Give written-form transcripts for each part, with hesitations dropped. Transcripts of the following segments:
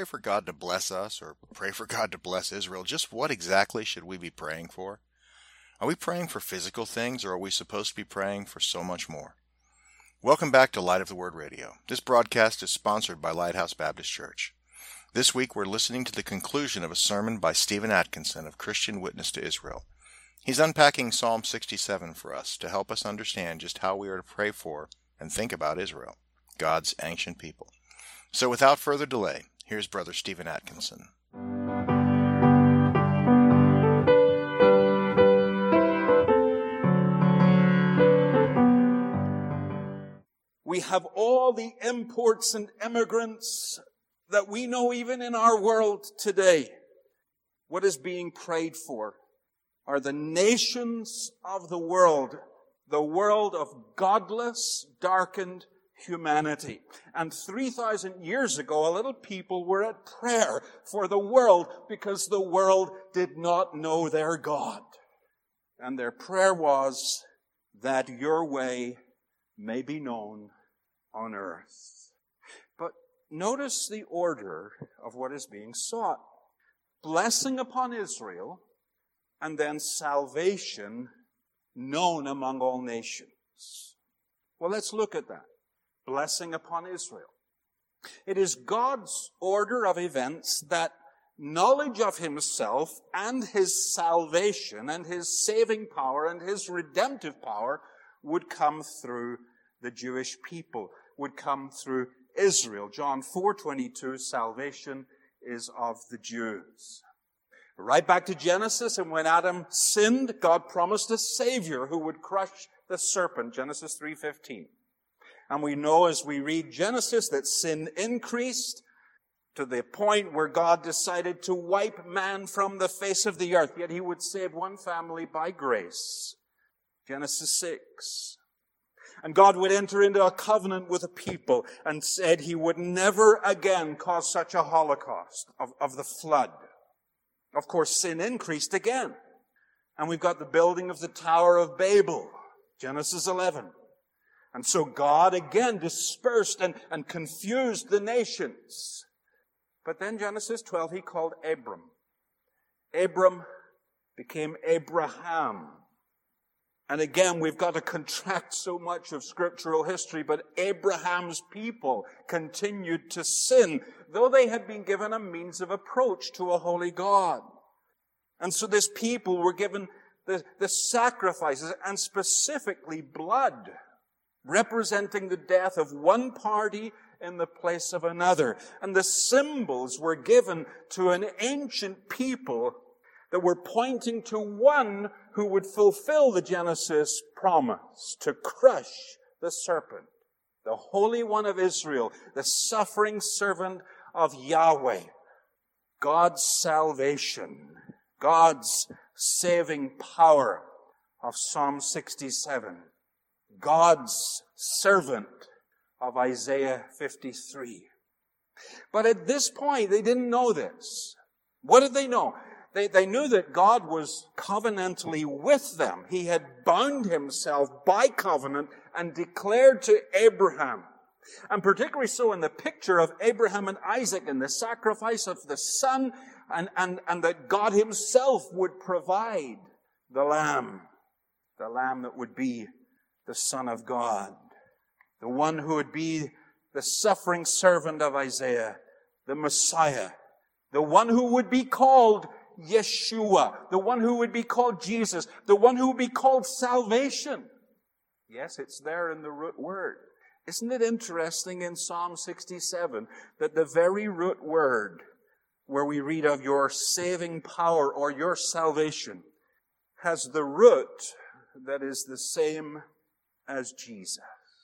for God to bless us or pray for God to bless Israel, just what exactly should we be praying for? Are we praying for physical things, or are we supposed to be praying for so much more? Welcome back to Light of the Word Radio. This broadcast is sponsored by Lighthouse Baptist Church. This week we're listening to the conclusion of a sermon by Stephen Atkinson of Christian Witness to Israel. He's unpacking Psalm 67 for us to help us understand just how we are to pray for and think about Israel, God's ancient people. So without further delay, here's Brother Stephen Atkinson. We have all the imports and immigrants that we know even in our world today. What is being prayed for are the nations of the world of godless, darkened humanity. And 3,000 years ago, a little people were at prayer for the world because the world did not know their God. And their prayer was that your way may be known on earth. But notice the order of what is being sought. Blessing upon Israel, and then salvation known among all nations. Well, let's look at that. Blessing upon Israel. It is God's order of events that knowledge of Himself and His salvation and His saving power and His redemptive power would come through the Jewish people, would come through Israel. John 4:22, salvation is of the Jews. Right back to Genesis, and when Adam sinned, God promised a Savior who would crush the serpent, Genesis 3:15. And we know as we read Genesis that sin increased to the point where God decided to wipe man from the face of the earth, yet He would save one family by grace, Genesis 6. And God would enter into a covenant with a people and said He would never again cause such a holocaust of the flood. Of course, sin increased again. And we've got the building of the Tower of Babel, Genesis 11. And so God again dispersed and confused the nations. But then Genesis 12, He called Abram. Abram became Abraham. And again, we've got to contract so much of scriptural history, but Abraham's people continued to sin, though they had been given a means of approach to a holy God. And so this people were given the sacrifices, and specifically blood, representing the death of one party in the place of another. And the symbols were given to an ancient people that were pointing to one who would fulfill the Genesis promise to crush the serpent, the Holy One of Israel, the suffering servant of Yahweh. God's salvation, God's saving power of Psalm 67, God's servant of Isaiah 53. But at this point, they didn't know this. What did they know? They knew that God was covenantally with them. He had bound Himself by covenant and declared to Abraham, and particularly so in the picture of Abraham and Isaac and the sacrifice of the son, and that God Himself would provide the lamb that would be the Son of God, the one who would be the suffering servant of Isaiah, the Messiah, the one who would be called Yeshua, the one who would be called Jesus, the one who would be called salvation. Yes, it's there in the root word. Isn't it interesting in Psalm 67 that the very root word where we read of your saving power or your salvation has the root that is the same as Jesus?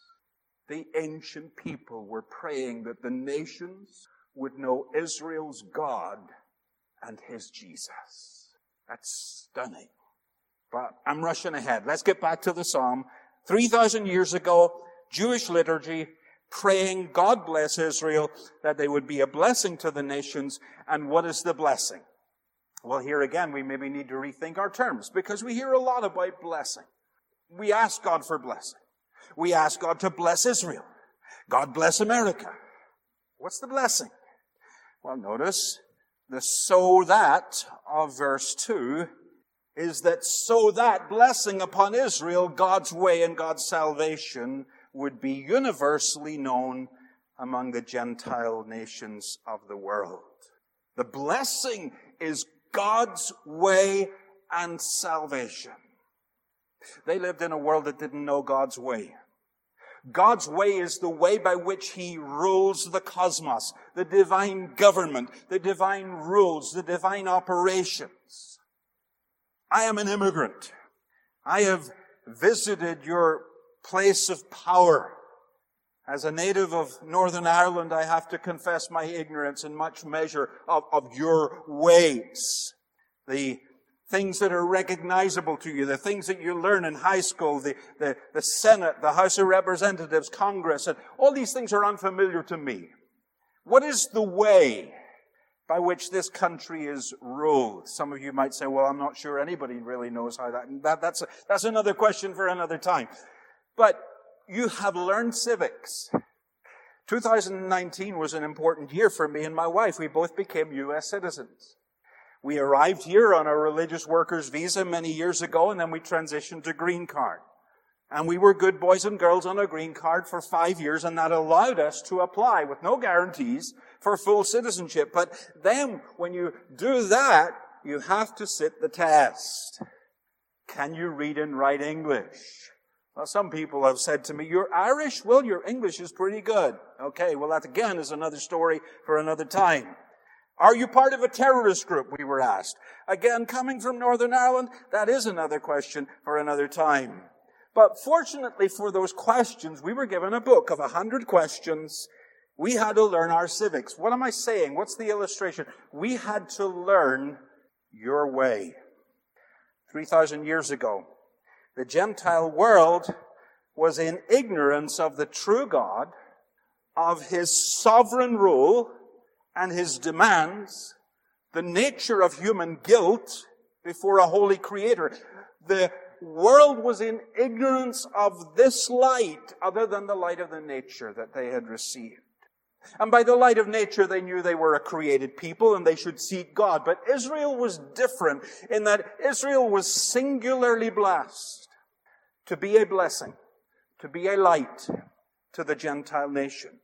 The ancient people were praying that the nations would know Israel's God and His Jesus. That's stunning. But I'm rushing ahead. Let's get back to the Psalm. 3,000 years ago, Jewish liturgy, praying, God bless Israel, that they would be a blessing to the nations. And what is the blessing? Well, here again, we maybe need to rethink our terms, because we hear a lot about blessing. We ask God for blessing. We ask God to bless Israel. God bless America. What's the blessing? Well, notice the so that of verse 2 is that so that blessing upon Israel, God's way and God's salvation, would be universally known among the Gentile nations of the world. The blessing is God's way and salvation. They lived in a world that didn't know God's way. God's way is the way by which He rules the cosmos, the divine government, the divine rules, the divine operations. I am an immigrant. I have visited your place of power. As a native of Northern Ireland, I have to confess my ignorance in much measure of your ways. The things that are recognizable to you, the things that you learn in high school, the Senate, the House of Representatives, Congress, and all these things are unfamiliar to me. What is the way by which this country is ruled? Some of you might say, well, I'm not sure anybody really knows how that's another question for another time. But you have learned civics. 2019 was an important year for me and my wife. We both became U.S. citizens. We arrived here on a religious workers visa many years ago, and then we transitioned to green card. And we were good boys and girls on a green card for 5 years, and that allowed us to apply with no guarantees for full citizenship. But then, when you do that, you have to sit the test. Can you read and write English? Well, some people have said to me, you're Irish? Well, your English is pretty good. Okay, well, that again is another story for another time. Are you part of a terrorist group, we were asked. Again, coming from Northern Ireland, that is another question for another time. But fortunately for those questions, we were given a book of 100 questions. We had to learn our civics. What am I saying? What's the illustration? We had to learn your way. 3,000 years ago, the Gentile world was in ignorance of the true God, of His sovereign rule and His demands, the nature of human guilt before a holy Creator. The world was in ignorance of this light other than the light of the nature that they had received. And by the light of nature, they knew they were a created people and they should seek God. But Israel was different in that Israel was singularly blessed to be a blessing, to be a light to the Gentile nations.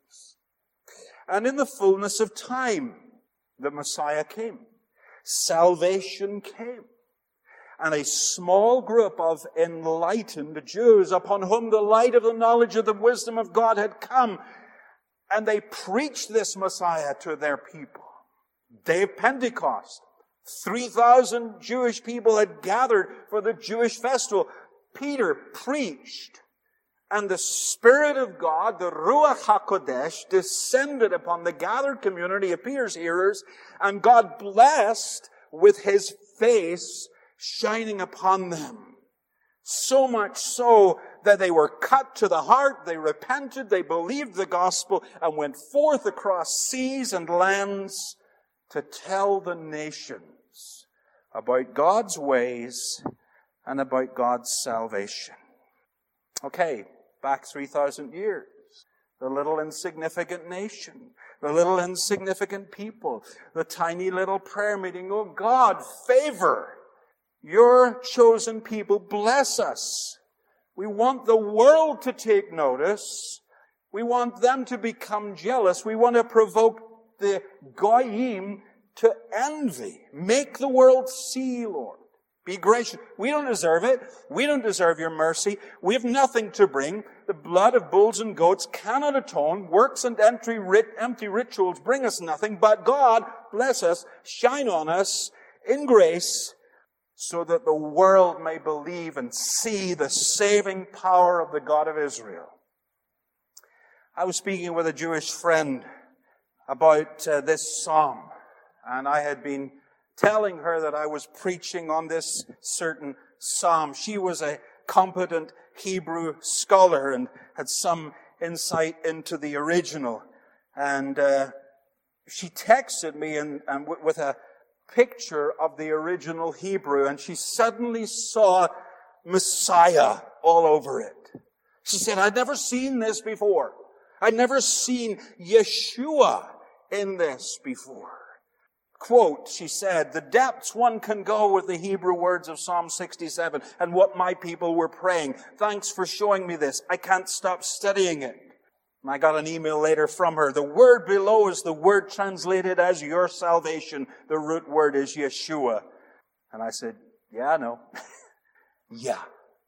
And in the fullness of time, the Messiah came. Salvation came. And a small group of enlightened Jews upon whom the light of the knowledge of the wisdom of God had come, and they preached this Messiah to their people. Day of Pentecost, 3,000 Jewish people had gathered for the Jewish festival. Peter preached, and the Spirit of God, the Ruach HaKodesh, descended upon the gathered community of Peter's hearers, and God blessed with His face shining upon them. So much so that they were cut to the heart, they repented, they believed the gospel, and went forth across seas and lands to tell the nations about God's ways and about God's salvation. Okay, back 3,000 years. The little insignificant nation, the little insignificant people, the tiny little prayer meeting. Oh God, favor your chosen people. Bless us. We want the world to take notice. We want them to become jealous. We want to provoke the Goyim to envy. Make the world see, Lord. Be gracious. We don't deserve it. We don't deserve your mercy. We have nothing to bring. The blood of bulls and goats cannot atone. Works and empty rituals bring us nothing. But God, bless us, shine on us in grace, so that the world may believe and see the saving power of the God of Israel. I was speaking with a Jewish friend about this psalm, and I had been telling her that I was preaching on this certain psalm. She was a competent Hebrew scholar and had some insight into the original. And she texted me and with a picture of the original Hebrew, and she suddenly saw Messiah all over it. She said, I'd never seen this before. I'd never seen Yeshua in this before. Quote, she said, the depths one can go with the Hebrew words of Psalm 67 and what my people were praying. Thanks for showing me this. I can't stop studying it. And I got an email later from her. The word below is the word translated as your salvation. The root word is Yeshua. And I said, yeah, I know. Yeah.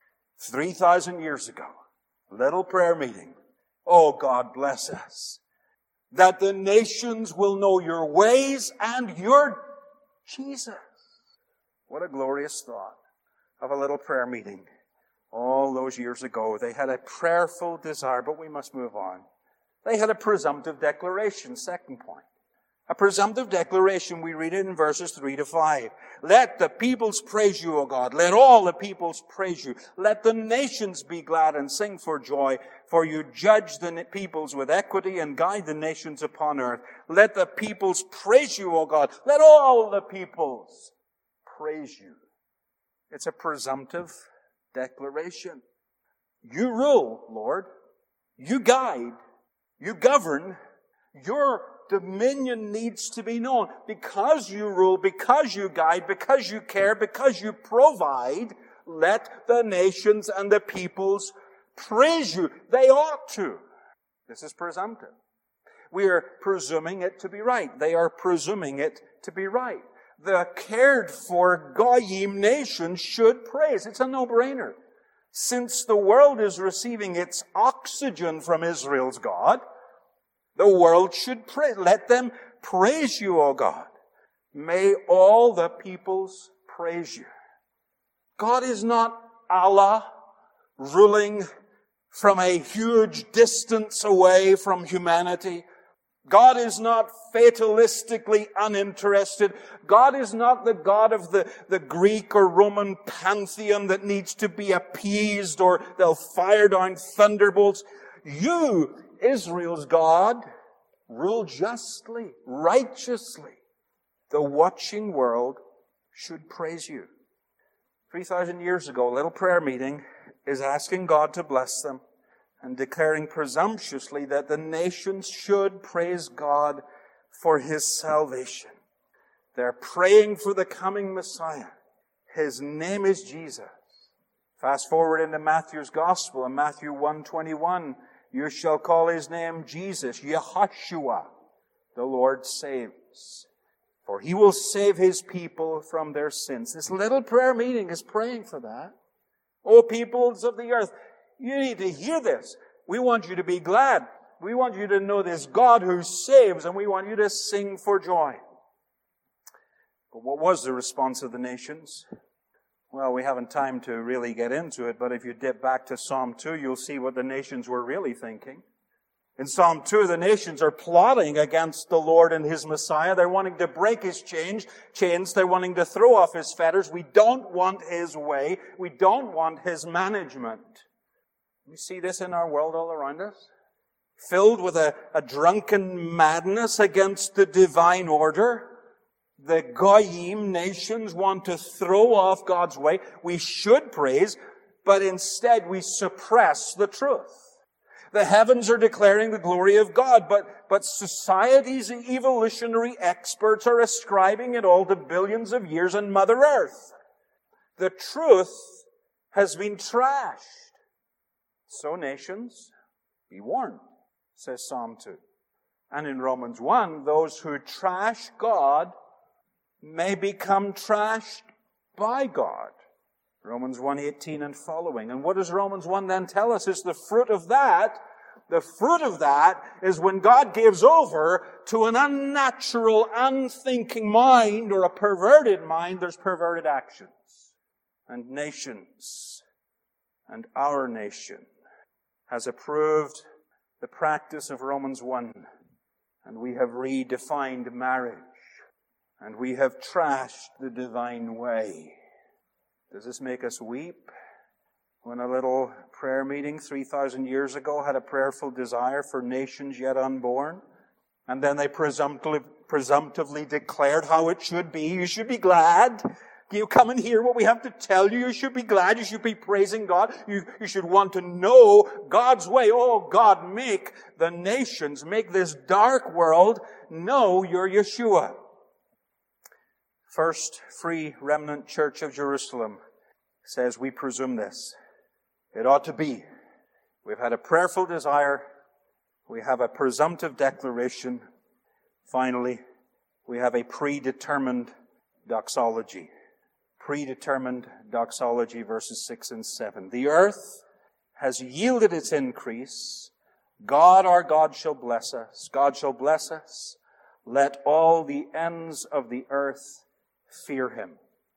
3,000 years ago, little prayer meeting. Oh, God bless us. That the nations will know your ways and your Jesus. What a glorious thought of a little prayer meeting all those years ago. They had a prayerful desire, but we must move on. They had a presumptive declaration, second point. A presumptive declaration, we read it in verses 3 to 5. Let the peoples praise you, O God. Let all the peoples praise you. Let the nations be glad and sing for joy, for you judge the peoples with equity and guide the nations upon earth. Let the peoples praise you, O God. Let all the peoples praise you. It's a presumptive declaration. You rule, Lord. You guide. You govern. Your dominion needs to be known. Because you rule, because you guide, because you care, because you provide, let the nations and the peoples praise you. They ought to. This is presumptive. We are presuming it to be right. They are presuming it to be right. The cared for Goyim nation should praise. It's a no-brainer. Since the world is receiving its oxygen from Israel's God, the world should pray. Let them praise you, O God. May all the peoples praise you. God is not Allah ruling from a huge distance away from humanity. God is not fatalistically uninterested. God is not the God of the Greek or Roman pantheon that needs to be appeased or they'll fire down thunderbolts. You, Israel's God, rule justly, righteously. The watching world should praise you. 3,000 years ago, a little prayer meeting is asking God to bless them and declaring presumptuously that the nations should praise God for His salvation. They're praying for the coming Messiah. His name is Jesus. Fast forward into Matthew's Gospel in Matthew 1:21. You shall call His name Jesus, Yehoshua, the Lord saves. For He will save His people from their sins. This little prayer meeting is praying for that. O peoples of the earth, you need to hear this. We want you to be glad. We want you to know this God who saves, and we want you to sing for joy. But what was the response of the nations? Well, we haven't time to really get into it, but if you dip back to Psalm 2, you'll see what the nations were really thinking. In Psalm 2, the nations are plotting against the Lord and His Messiah. They're wanting to break His chains. They're wanting to throw off His fetters. We don't want His way. We don't want His management. We see this in our world all around us. Filled with a drunken madness against the divine order. The Goyim nations want to throw off God's way. We should praise, but instead we suppress the truth. The heavens are declaring the glory of God, but society's evolutionary experts are ascribing it all to billions of years in Mother Earth. The truth has been trashed. So nations, be warned, says Psalm 2. And in Romans 1, those who trash God may become trashed by God. Romans 1:18 and following. And what does Romans 1 then tell us is the fruit of that? The fruit of that is when God gives over to an unnatural, unthinking mind or a perverted mind, there's perverted actions. And nations, and our nation, has approved the practice of Romans 1. And we have redefined marriage. And we have trashed the divine way. Does this make us weep? When a little prayer meeting 3,000 years ago had a prayerful desire for nations yet unborn, and then they presumptively declared how it should be. You should be glad You come and hear what we have to tell you. You should be glad. You should be praising God. You should want to know God's way. Oh, God, make the nations, make this dark world know you're Yeshua. First Free Remnant Church of Jerusalem says we presume this. It ought to be. We've had a prayerful desire. We have a presumptive declaration. Finally, we have a predetermined doxology. Predetermined doxology, verses 6 and 7. The earth has yielded its increase. God, our God, shall bless us. God shall bless us. Let all the ends of the earth fear Him.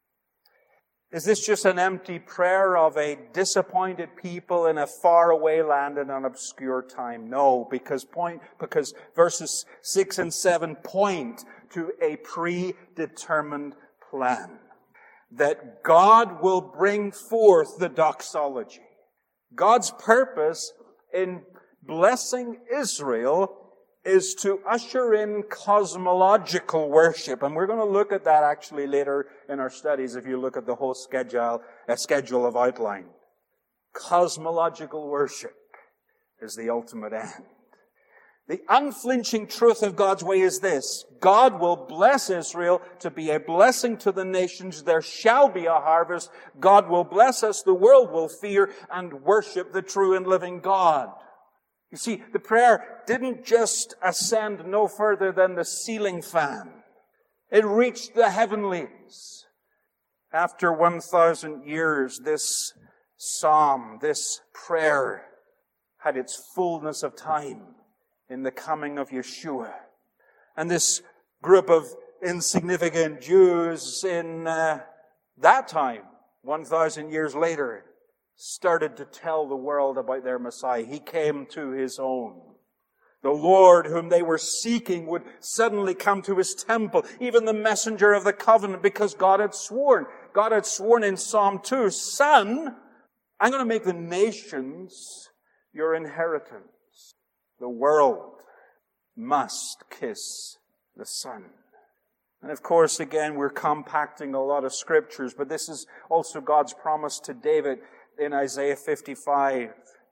Is this just an empty prayer of a disappointed people in a faraway land in an obscure time? No, because verses 6 and 7 point to a predetermined plan. That God will bring forth the doxology. God's purpose in blessing Israel is to usher in cosmological worship. And we're going to look at that actually later in our studies if you look at the whole schedule of outline. Cosmological worship is the ultimate end. The unflinching truth of God's way is this. God will bless Israel to be a blessing to the nations. There shall be a harvest. God will bless us. The world will fear and worship the true and living God. You see, the prayer didn't just ascend no further than the ceiling fan. It reached the heavenlies. After 1,000 years, this psalm, this prayer, had its fullness of time in the coming of Yeshua. And this group of insignificant Jews in that time, 1,000 years later, started to tell the world about their Messiah. He came to His own. The Lord whom they were seeking would suddenly come to His temple, even the messenger of the covenant, because God had sworn. God had sworn in Psalm 2, Son, I'm going to make the nations your inheritance. The world must kiss the Son. And of course, again, we're compacting a lot of scriptures, but this is also God's promise to David in Isaiah 55.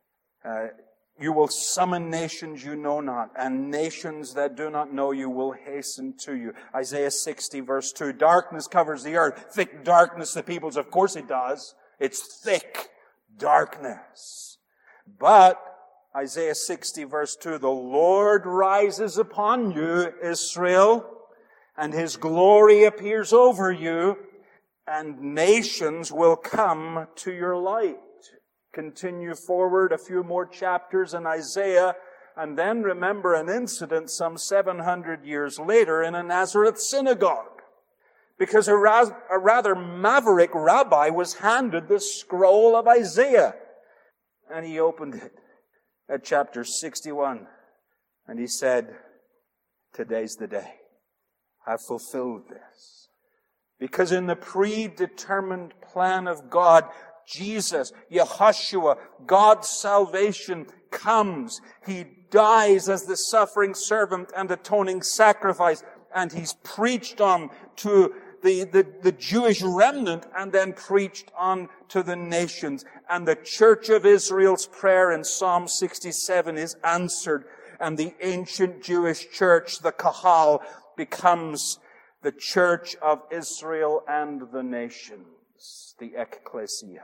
You will summon nations you know not, and nations that do not know you will hasten to you. Isaiah 60 verse 2. Darkness covers the earth. Thick darkness the peoples. Of course it does. It's thick darkness. But Isaiah 60 verse 2, the Lord rises upon you, Israel, and His glory appears over you, and nations will come to your light. Continue forward a few more chapters in Isaiah, and then remember an incident some 700 years later in a Nazareth synagogue. Because a rather maverick rabbi was handed the scroll of Isaiah, and he opened it at chapter 61, and he said, today's the day. I've fulfilled this. Because in the predetermined plan of God, Jesus, Yehoshua, God's salvation comes. He dies as the suffering servant and atoning sacrifice, and He's preached on to the Jewish remnant and then preached on to the nations. And the Church of Israel's prayer in Psalm 67 is answered. And the ancient Jewish church, the Kahal, becomes the Church of Israel and the nations, the Ecclesia.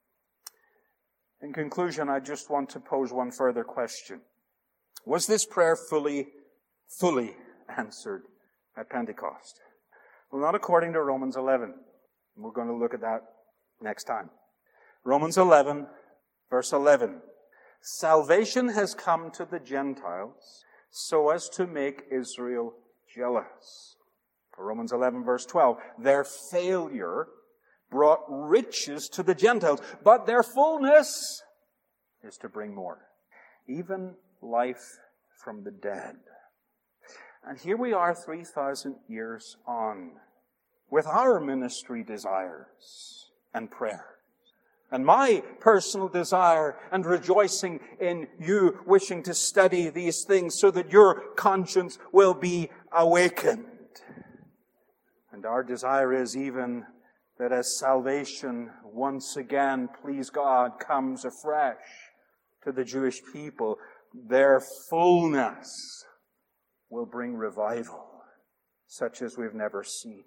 In conclusion, I just want to pose one further question. Was this prayer fully answered at Pentecost? Well, not according to Romans 11. We're going to look at that next time. Romans 11, verse 11. Salvation has come to the Gentiles so as to make Israel jealous. Romans 11, verse 12. Their failure brought riches to the Gentiles, but their fullness is to bring more. Even life from the dead. And here we are 3,000 years on with our ministry desires and prayers. And my personal desire and rejoicing in you wishing to study these things so that your conscience will be awakened. And our desire is even that as salvation once again, please God, comes afresh to the Jewish people, their fullness will bring revival, such as we've never seen.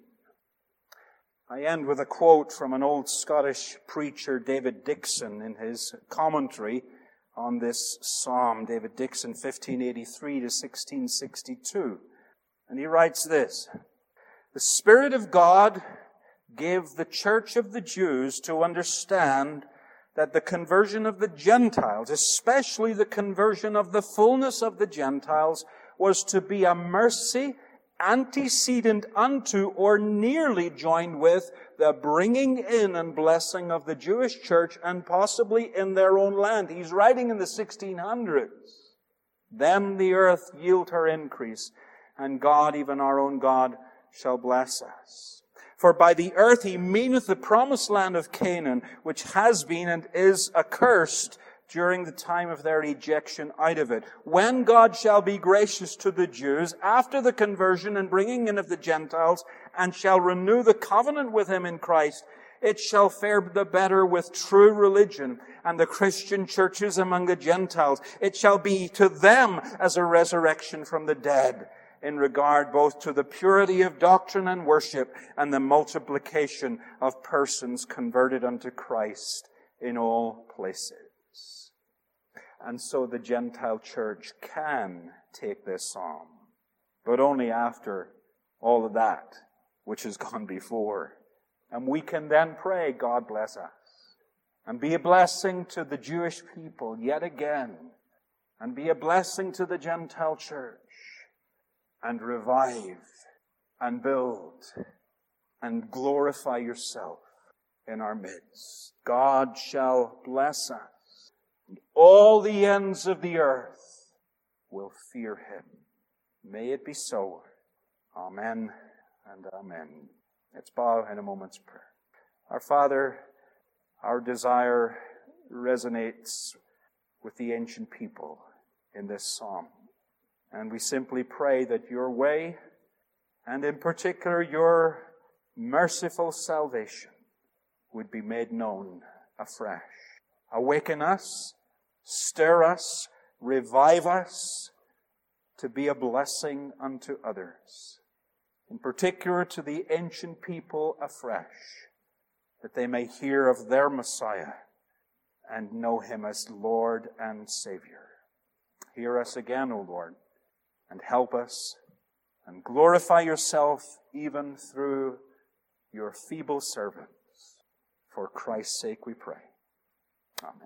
I end with a quote from an old Scottish preacher, David Dixon, in his commentary on this psalm, David Dixon, 1583 to 1662. And he writes this: "The Spirit of God gave the church of the Jews to understand that the conversion of the Gentiles, especially the conversion of the fullness of the Gentiles, was to be a mercy antecedent unto or nearly joined with the bringing in and blessing of the Jewish church and possibly in their own land." He's writing in the 1600s. "Then the earth yield her increase, and God, even our own God, shall bless us. For by the earth he meaneth the promised land of Canaan, which has been and is accursed during the time of their ejection out of it. When God shall be gracious to the Jews after the conversion and bringing in of the Gentiles, and shall renew the covenant with him in Christ, it shall fare the better with true religion and the Christian churches among the Gentiles. It shall be to them as a resurrection from the dead, in regard both to the purity of doctrine and worship and the multiplication of persons converted unto Christ in all places." And so the Gentile church can take this psalm, but only after all of that which has gone before. And we can then pray, "God bless us," and be a blessing to the Jewish people yet again, and be a blessing to the Gentile church, and revive, and build, and glorify yourself in our midst. God shall bless us. And all the ends of the earth will fear him. May it be so. Amen and amen. Let's bow in a moment's prayer. Our Father, our desire resonates with the ancient people in this psalm. And we simply pray that your way, and in particular your merciful salvation, would be made known afresh. Awaken us, stir us, revive us to be a blessing unto others, in particular to the ancient people afresh, that they may hear of their Messiah and know him as Lord and Savior. Hear us again, O Lord, and help us, and glorify yourself even through your feeble servants. For Christ's sake we pray. Amen.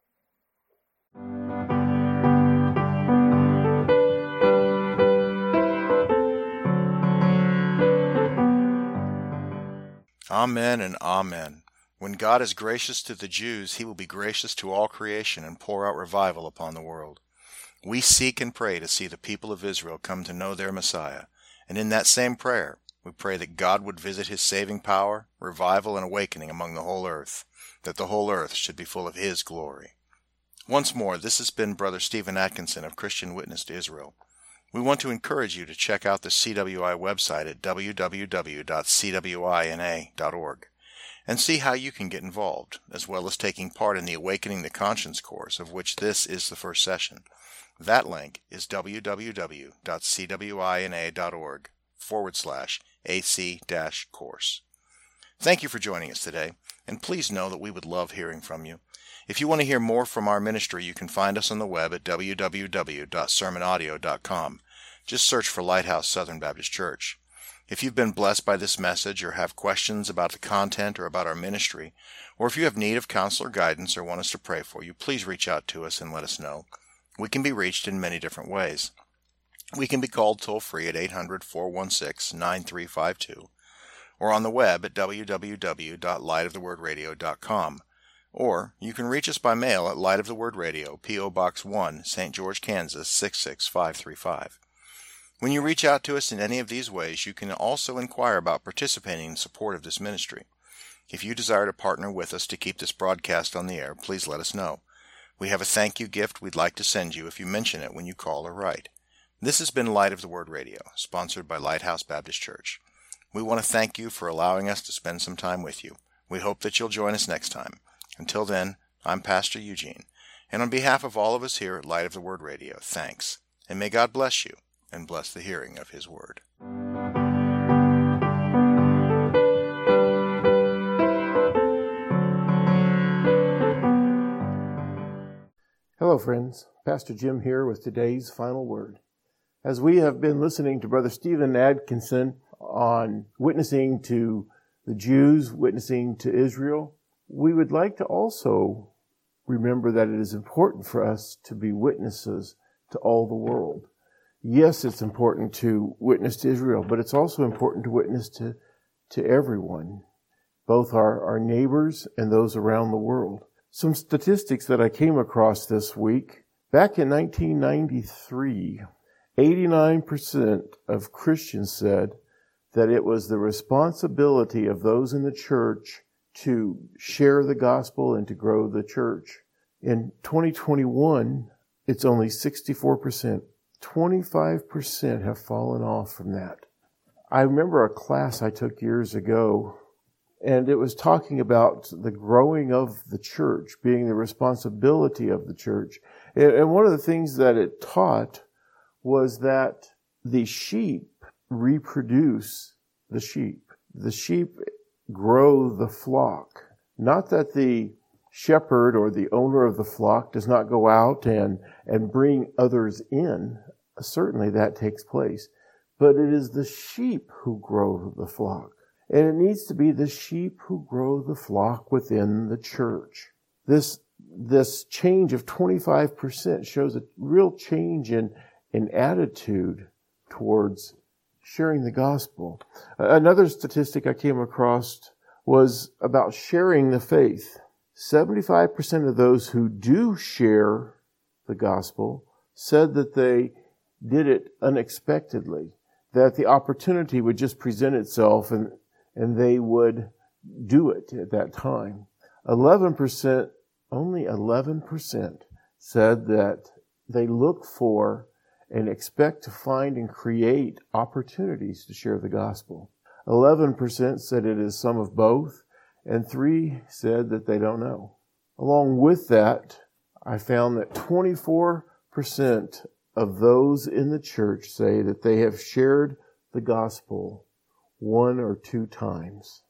Amen and amen. When God is gracious to the Jews, he will be gracious to all creation and pour out revival upon the world. We seek and pray to see the people of Israel come to know their Messiah. And in that same prayer, we pray that God would visit his saving power, revival, and awakening among the whole earth, that the whole earth should be full of his glory. Once more, this has been Brother Stephen Atkinson of Christian Witness to Israel. We want to encourage you to check out the CWI website at www.cwina.org and see how you can get involved, as well as taking part in the Awakening the Conscience course, of which this is the first session. That link is www.cwina.org/AC-course. Thank you for joining us today, and please know that we would love hearing from you. If you want to hear more from our ministry, you can find us on the web at www.sermonaudio.com. Just search for Lighthouse Southern Baptist Church. If you've been blessed by this message or have questions about the content or about our ministry, or if you have need of counsel or guidance or want us to pray for you, please reach out to us and let us know. We can be reached in many different ways. We can be called toll-free at 800-416-9352, or on the web at www.lightofthewordradio.com. Or you can reach us by mail at Light of the Word Radio, P.O. Box 1, St. George, Kansas, 66535. When you reach out to us in any of these ways, you can also inquire about participating in support of this ministry. If you desire to partner with us to keep this broadcast on the air, please let us know. We have a thank you gift we'd like to send you if you mention it when you call or write. This has been Light of the Word Radio, sponsored by Lighthouse Baptist Church. We want to thank you for allowing us to spend some time with you. We hope that you'll join us next time. Until then, I'm Pastor Eugene, and on behalf of all of us here at Light of the Word Radio, thanks, and may God bless you and bless the hearing of His Word. Hello, friends. Pastor Jim here with today's final word. As we have been listening to Brother Stephen Atkinson on witnessing to the Jews, witnessing to Israel, we would like to also remember that it is important for us to be witnesses to all the world. Yes, it's important to witness to Israel, but it's also important to witness to everyone, both our neighbors and those around the world. Some statistics that I came across this week. Back in 1993, 89% of Christians said that it was the responsibility of those in the church to share the gospel and to grow the church. In 2021, it's only 64%. 25% have fallen off from that. I remember a class I took years ago, and it was talking about the growing of the church, being the responsibility of the church. And one of the things that it taught was that the sheep reproduce the sheep. The sheep grow the flock. Not that the shepherd or the owner of the flock does not go out and bring others in. Certainly that takes place. But it is the sheep who grow the flock. And it needs to be the sheep who grow the flock within the church. This change of 25% shows a real change in attitude towards sharing the gospel. Another statistic I came across was about sharing the faith. 75% of those who do share the gospel said that they did it unexpectedly, that the opportunity would just present itself and they would do it at that time. 11%, only 11% said that they look for and expect to find and create opportunities to share the gospel. 11% said it is some of both, and 3% said that they don't know. Along with that, I found that 24% of those in the church say that they have shared the gospel 1 or 2 times.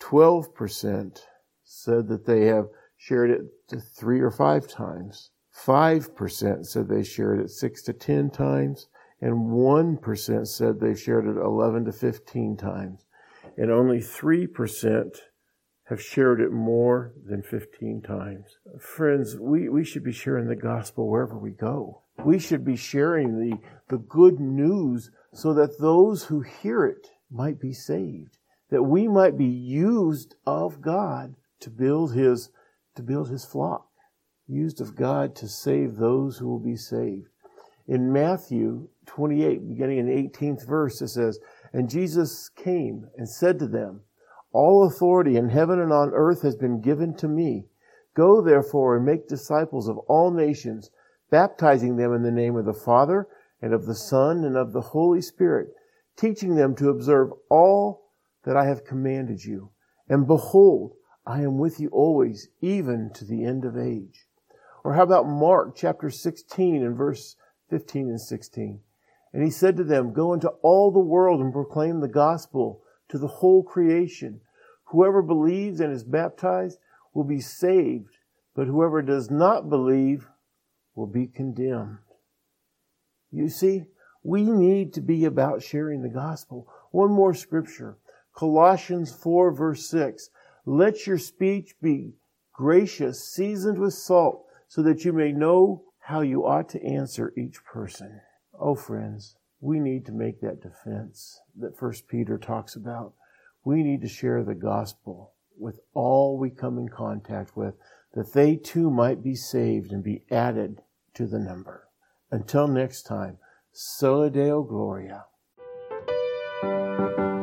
12% said that they have shared it 3 or 5 times. 5% said they shared it 6 to 10 times. And 1% said they shared it 11 to 15 times. And only 3% have shared it more than 15 times. Friends, we should be sharing the gospel wherever we go. We should be sharing the good news so that those who hear it might be saved, that we might be used of God to build His flock, used of God to save those who will be saved. In Matthew 28, beginning in the 18th verse, it says, "And Jesus came and said to them, 'All authority in heaven and on earth has been given to me. Go therefore and make disciples of all nations, baptizing them in the name of the Father and of the Son and of the Holy Spirit, teaching them to observe all that I have commanded you. And behold, I am with you always, even to the end of age.'" Or how about Mark chapter 16 and verse 15 and 16? "And he said to them, 'Go into all the world and proclaim the gospel to the whole creation. Whoever believes and is baptized will be saved, but whoever does not believe will be condemned.'" You see, we need to be about sharing the gospel. One more scripture, Colossians 4 verse 6. "Let your speech be gracious, seasoned with salt, so that you may know how you ought to answer each person." Oh, friends, we need to make that defense that 1 Peter talks about. We need to share the gospel with all we come in contact with, that they too might be saved and be added to the number. Until next time, Soli Deo Gloria.